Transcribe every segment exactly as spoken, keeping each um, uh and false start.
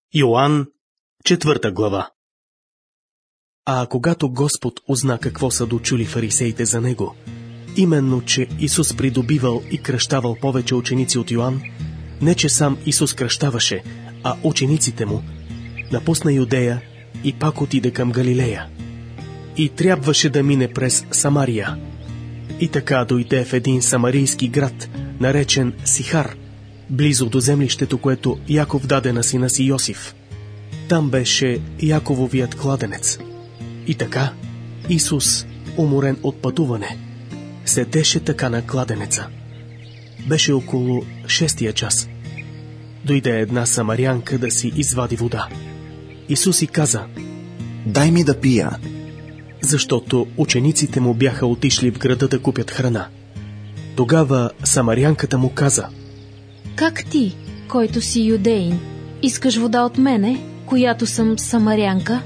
Йоан, четвърта глава. А когато Господ узна какво са дочули фарисеите за него, именно, че Исус придобивал и кръщавал повече ученици от Йоан, не че сам Исус кръщаваше, а учениците му, напусна Юдея и пак отиде към Галилея. И трябваше да мине през Самария. И така дойде в един самарийски град, наречен Сихар, близо до землището, което Яков даде на сина си Йосиф. Там беше Якововият кладенец. И така Исус, уморен от пътуване, седеше така на кладенеца. Беше около шестия час. Дойде една самарянка да си извади вода. Исус й каза: «Дай ми да пия», защото учениците му бяха отишли в града да купят храна. Тогава самарянката му каза: «Как ти, който си юдеин, искаш вода от мене, която съм самарянка?»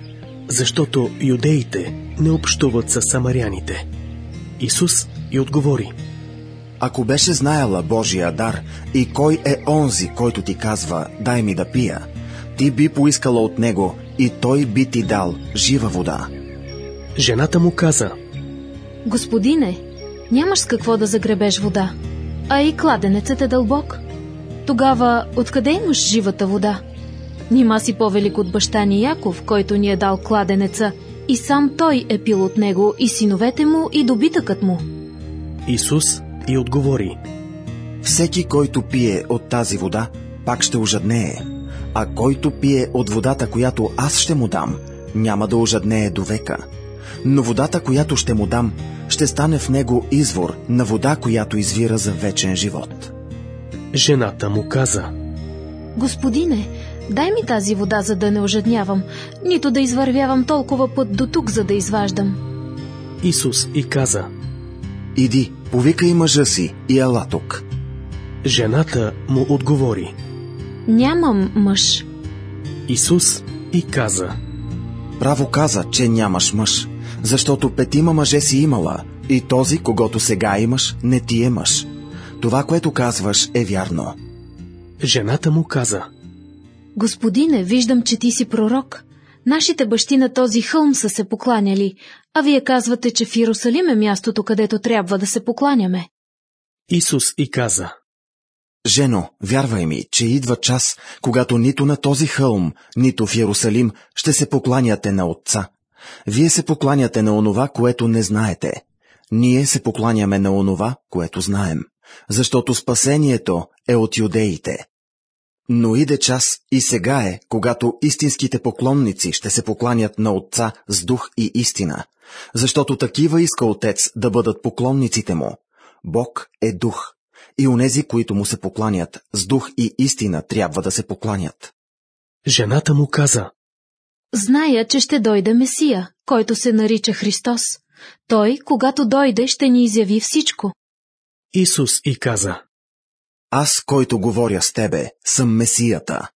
Защото юдеите не общуват с самаряните. Исус й отговори: «Ако беше знаела Божия дар и кой е онзи, който ти казва: дай ми да пия, ти би поискала от него и той би ти дал жива вода». Жената му каза: «Господине, нямаш с какво да загребеш вода, а и кладенецът е дълбок. Тогава откъде имаш живата вода? Нима си по-велик от баща ни Яков, който ни е дал кладенеца, и сам той е пил от него, и синовете му, и добитъкът му». Исус й отговори: «Всеки, който пие от тази вода, пак ще ожаднее, а който пие от водата, която аз ще му дам, няма да ожаднее до века. Но водата, която ще му дам, ще стане в него извор на вода, която извира за вечен живот». Жената му каза: «Господине, дай ми тази вода, за да не ожаднявам, нито да извървявам толкова път до тук, за да изваждам». Исус й каза: «Иди, повикай мъжа си и ела тук». Жената му отговори: «Нямам мъж». Исус й каза: «Право каза, че нямаш мъж, защото петима мъже си имала, и този, когото сега имаш, не ти е мъж. Това, което казваш, е вярно». Жената му каза: «Господине, виждам, че ти си пророк. Нашите бащи на този хълм са се покланяли, а вие казвате, че в Иерусалим е мястото, където трябва да се покланяме». Исус й каза: «Жено, вярвай ми, че идва час, когато нито на този хълм, нито в Иерусалим ще се покланяте на Отца. Вие се покланяте на онова, което не знаете. Ние се покланяме на онова, което знаем, защото спасението е от юдеите. Но иде час и сега е, когато истинските поклонници ще се покланят на Отца с дух и истина, защото такива иска Отец да бъдат поклонниците му. Бог е дух, и онези, които му се покланят с дух и истина, трябва да се покланят». Жената му каза: «Зная, че ще дойде Месия, който се нарича Христос. Той, когато дойде, ще ни изяви всичко». Исус й каза: «Аз, който говоря с тебе, съм Месията».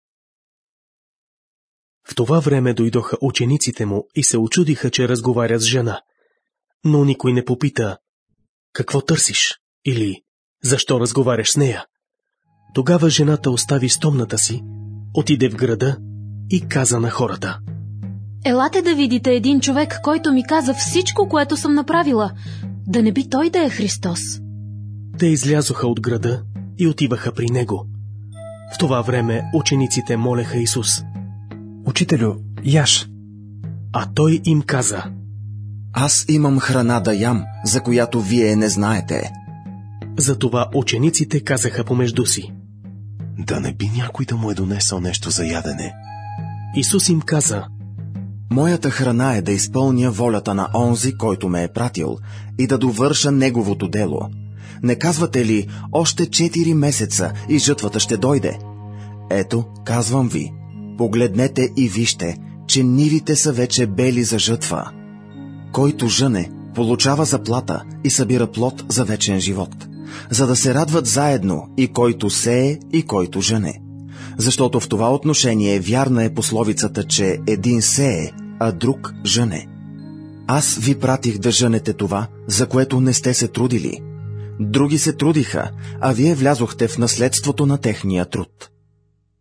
В това време дойдоха учениците му и се учудиха, че разговаря с жена. Но никой не попита: «Какво търсиш?» или «Защо разговаряш с нея?» Тогава жената остави стомната си, отиде в града и каза на хората: «Елате да видите един човек, който ми каза всичко, което съм направила. Да не би той да е Христос?» Те излязоха от града и отиваха при него. В това време учениците молеха Исус: «Учителю, яш!» А той им каза: «Аз имам храна да ям, за която вие не знаете». Затова учениците казаха помежду си: «Да не би някой да му е донесъл нещо за ядене?» Исус им каза: «Моята храна е да изпълня волята на онзи, който ме е пратил, и да довърша неговото дело. Не казвате ли: още четири месеца и жътвата ще дойде? Ето, казвам ви, погледнете и вижте, че нивите са вече бели за жътва. Който жъне, получава заплата и събира плод за вечен живот, за да се радват заедно и който сее, и който жъне. Защото в това отношение вярна е пословицата, че един сее, а друг жъне. Аз ви пратих да жънете това, за което не сте се трудили. Други се трудиха, а вие влязохте в наследството на техния труд».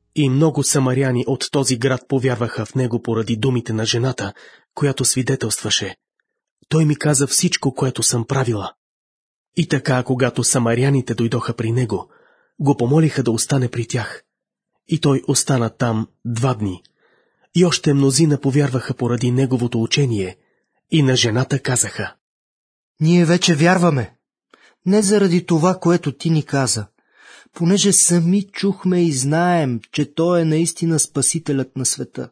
И много самаряни от този град повярваха в него поради думите на жената, която свидетелстваше: той ми каза всичко, което съм правила. И така, когато самаряните дойдоха при него, го помолиха да остане при тях. И той остана там два дни. И още мнозина повярваха поради неговото учение, и на жената казаха: Ние вече вярваме, не заради това, което ти ни каза, понеже сами чухме и знаем, че той е наистина Спасителят на света.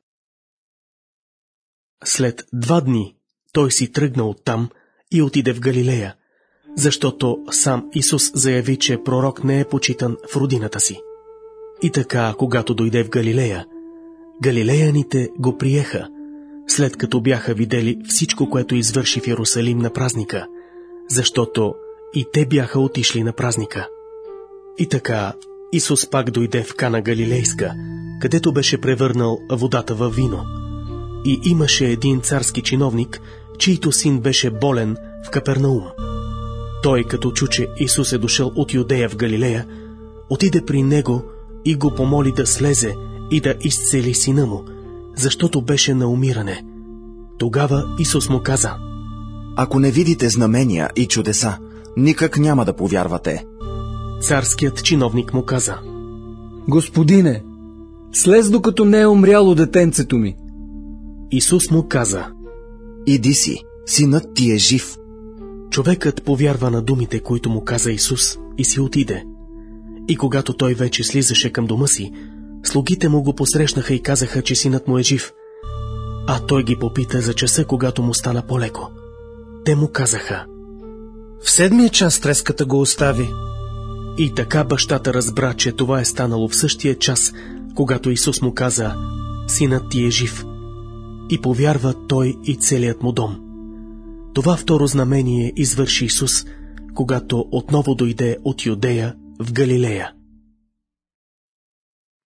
След два дни той си тръгна оттам и отиде в Галилея, защото сам Исус заяви, че пророк не е почитан в родината си. И така, когато дойде в Галилея, галилеяните го приеха, след като бяха видели всичко, което извърши в Йерусалим на празника, защото и те бяха отишли на празника. И така, Исус пак дойде в Кана Галилейска, където беше превърнал водата във вино. И имаше един царски чиновник, чийто син беше болен в Капернаум. Той, като чу, че Исус е дошъл от Юдея в Галилея, отиде при него и го помоли да слезе и да изцели сина му, защото беше на умиране. Тогава Исус му каза: Ако не видите знамения и чудеса, никак няма да повярвате. Царският чиновник му каза: Господине, слез докато не е умряло детенцето ми. Исус му каза: Иди си, синът ти е жив. Човекът повярва на думите, които му каза Исус, и си отиде. И когато той вече слизаше към дома си, слугите му го посрещнаха и казаха, че синът му е жив. А той ги попита за часа, когато му стана по-леко. Те му казаха: В седмия час треската го остави. И така бащата разбра, че това е станало в същия час, когато Исус му каза: синът ти е жив. И повярва той и целият му дом. Това второ знамение извърши Исус, когато отново дойде от Юдея в Галилея.